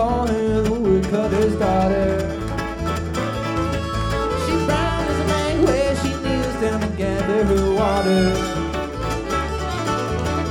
call her the woodcutter's daughter. She's brown as a bank where she kneels down to gather her water.